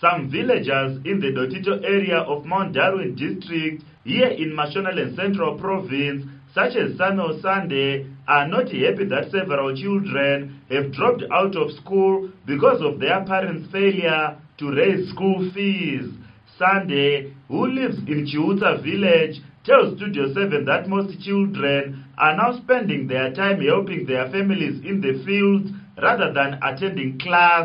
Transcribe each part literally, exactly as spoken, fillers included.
Some villagers in the Dotito area of Mount Darwin district here in Mashonaland Central Province, such as Samuel Sunday, are not happy that several children have dropped out of school because of their parents' failure to raise school fees. Sunday, who lives in Chiuta village, tells Studio seven that most children are now spending their time helping their families in the fields rather than attending class.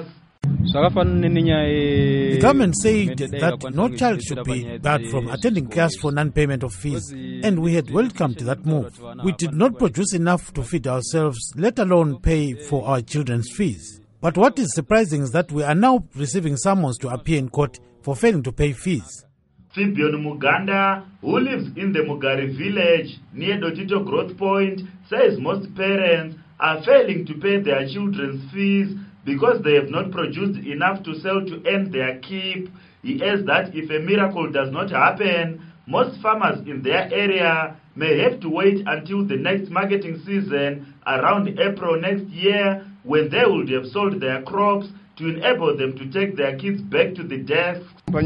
The government said that no child should be barred from attending class for non-payment of fees, and we had welcomed that move. We did not produce enough to feed ourselves, let alone pay for our children's fees. But what is surprising is that we are now receiving summons to appear in court for failing to pay fees. Fibion Muganda, who lives in the Mugari village near Dotito Growth Point, says most parents are failing to pay their children's fees because they have not produced enough to sell to earn their keep. He adds that if a miracle does not happen, most farmers in their area may have to wait until the next marketing season around April next year, when they would have sold their crops to enable them to take their kids back to the desks.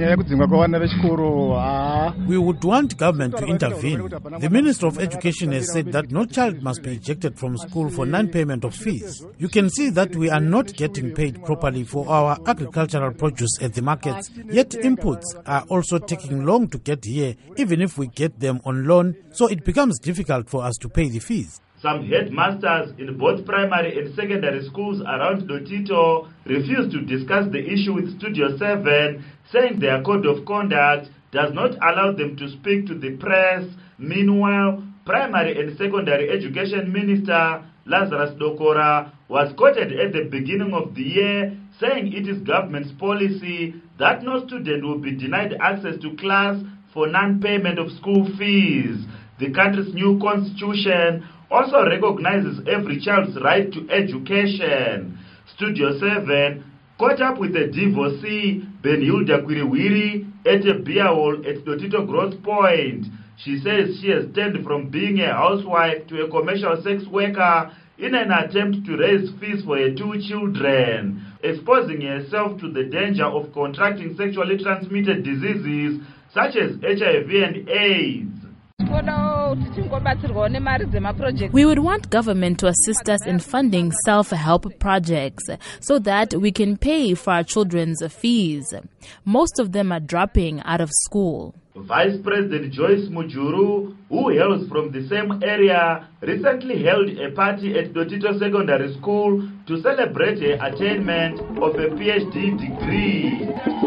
We would want government to intervene. The Minister of Education has said that no child must be ejected from school for non-payment of fees. You can see that we are not getting paid properly for our agricultural produce at the markets, yet inputs are also taking long to get here, even if we get them on loan, so it becomes difficult for us to pay the fees. Some headmasters in both primary and secondary schools around Dotito refuse to discuss the issue with Studio seven, saying their code of conduct does not allow them to speak to the press. Meanwhile, Primary and Secondary Education Minister Lazarus Dokora was quoted at the beginning of the year saying it is government's policy that no student will be denied access to class for non-payment of school fees. The country's new constitution also recognizes every child's right to education. Studio seven caught up with a divorcee, Benhilda Kwiriwiri, at a beer hall at Dotito Growth Point. She says she has turned from being a housewife to a commercial sex worker in an attempt to raise fees for her two children, exposing herself to the danger of contracting sexually transmitted diseases such as H I V and AIDS. We would want government to assist us in funding self-help projects so that we can pay for our children's fees. Most of them are dropping out of school. Vice President Joyce Mujuru, who hails from the same area, recently held a party at Dotito Secondary School to celebrate her attainment of a P H D degree.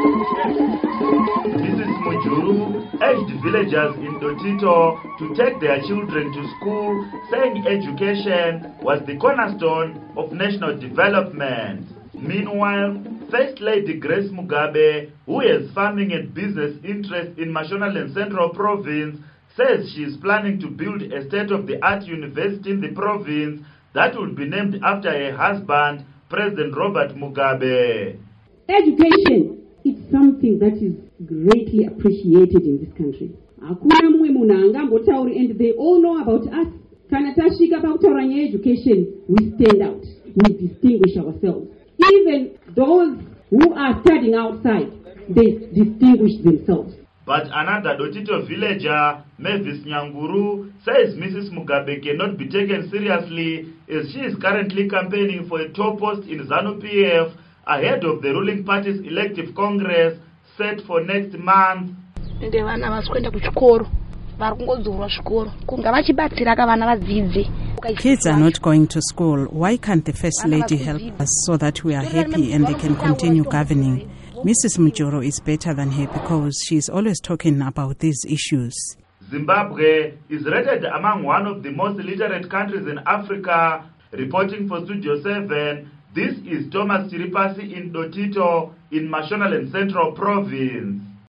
Missus Mujuru urged villagers in Dotito to take their children to school, saying education was the cornerstone of national development. Meanwhile, First Lady Grace Mugabe, who has farming and business interests in Mashonaland Central Province, says she is planning to build a state-of-the-art university in the province that will be named after her husband, President Robert Mugabe. Education is something that is greatly appreciated in this country. And they all know about us. Education, we stand out. We distinguish ourselves. Even those who are studying outside, they distinguish themselves. But another Dotito villager, Mavis Nyanguru, says Missus Mugabe cannot be taken seriously as she is currently campaigning for a top post in ZANU-P F ahead of the ruling party's elective congress set for next month. Kids are not going to school. Why can't the First Lady help us so that we are happy and they can continue governing? Missus Mujuru is better than her because she is always talking about these issues. Zimbabwe is rated among one of the most literate countries in Africa. Reporting for Studio seven, this is Thomas Chiripasi in Dotito in Mashonaland Central Province.